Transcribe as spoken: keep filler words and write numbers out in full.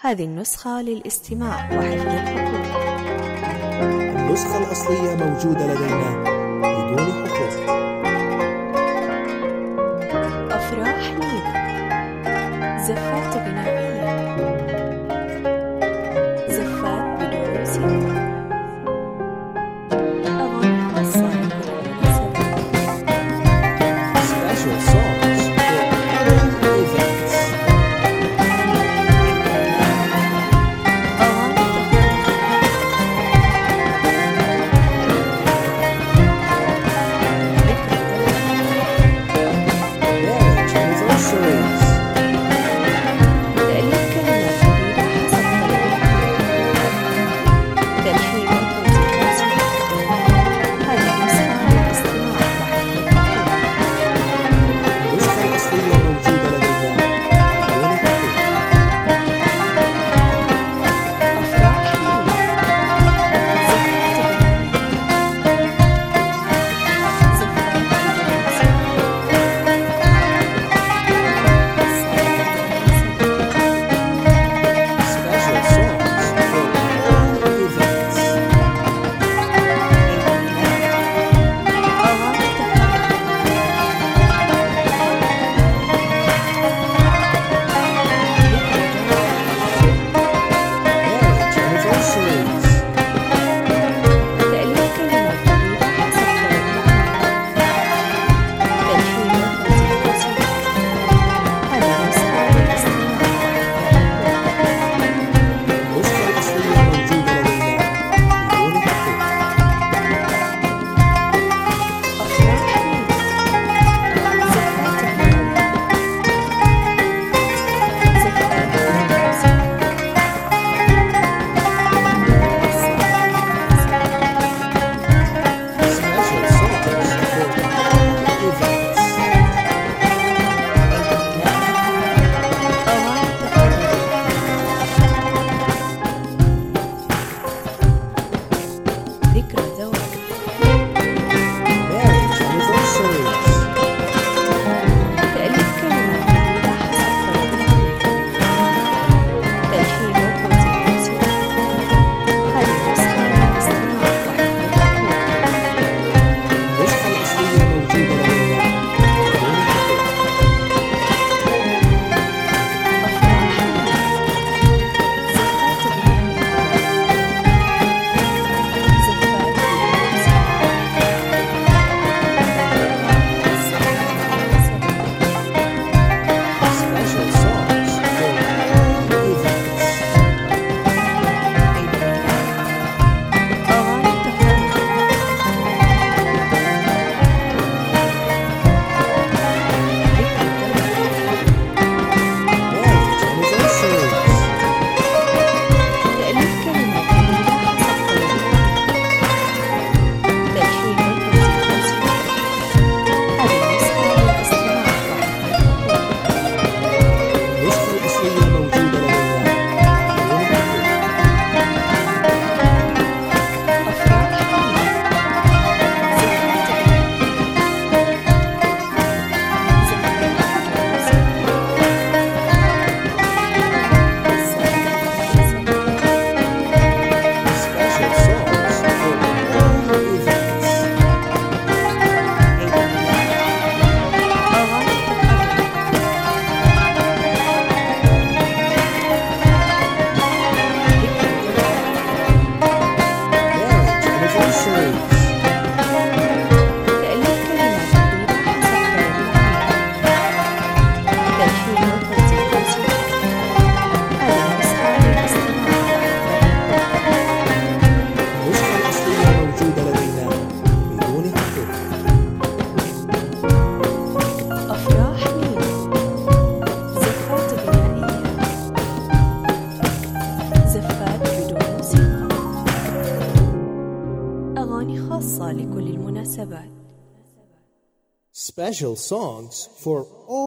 هذه النسخة للاستماع وحفظ الحقوق. النسخة الأصلية موجودة لدينا بدون حقوق. أفراح لينا، زفات غنائية، زفات بدون موسيقى، أغاني خاصة لكل المناسبات. Special songs for all events. Marriage anniversaries. تأليف كلمات جديدة حسب طلب الحال. تلحين وتوزيع موسيقى. هذه النسخة للاستماع وحفظ الحقوق. النسخة الأصلية موجودة لدينا بدون حقوق. أفراح لينا، زفات غنائية، زفات بدون موسيقى. Special songs for all events. Marriage anniversaries. تأليف كلمات جديدة حسب طلب الحال. تلحين وتوزيع موسيقى. هذه النسخة للاستماع وحفظ الحقوق. النسخة الأصلية موجودة لدينا بدون حقوق. أفراح لينا، زفات غنائية، زفات بدون موسيقى. Special songs for all events. ذكرى زواج. Marriage anniversaries. تأليف كلمات جديدة حسب طلب الحال. تلحين وتوزيع موسيقى. هذه النسخة للاستماع وحفظ الحقوق. النسخة الأصلية موجودة لدينا بدون حقوق. أفراح لينا، زفات غنائية، زفات بدون موسيقى. Special songs for all events. أغاني تفرح. Marriage anniversaries. تأليف كلمات جديدة حسب طلب الحال. تلحين وتوزيع موسيقى. هذه النسخة للاستماع وحفظ الحقوق. النسخة الأصلية موجودة لدينا بدون حقوق. أفراح لينا، زفات غنائية، زفات بدون موسيقى. Special songs for all events. أغاني تفرح. Marriage anniversaries. تأليف كلمات جديدة حسب طلب الحال. تلحين وتوزيع موسيقى. هذه النسخة للاستماع وحفظ الحقوق. النسخة الأصلية موجودة لدينا بدون حقوق. أفراح لينا، زفات غنائية، زفات بدون موسيقى. أغاني خاصة لكل المناسبات. Special songs for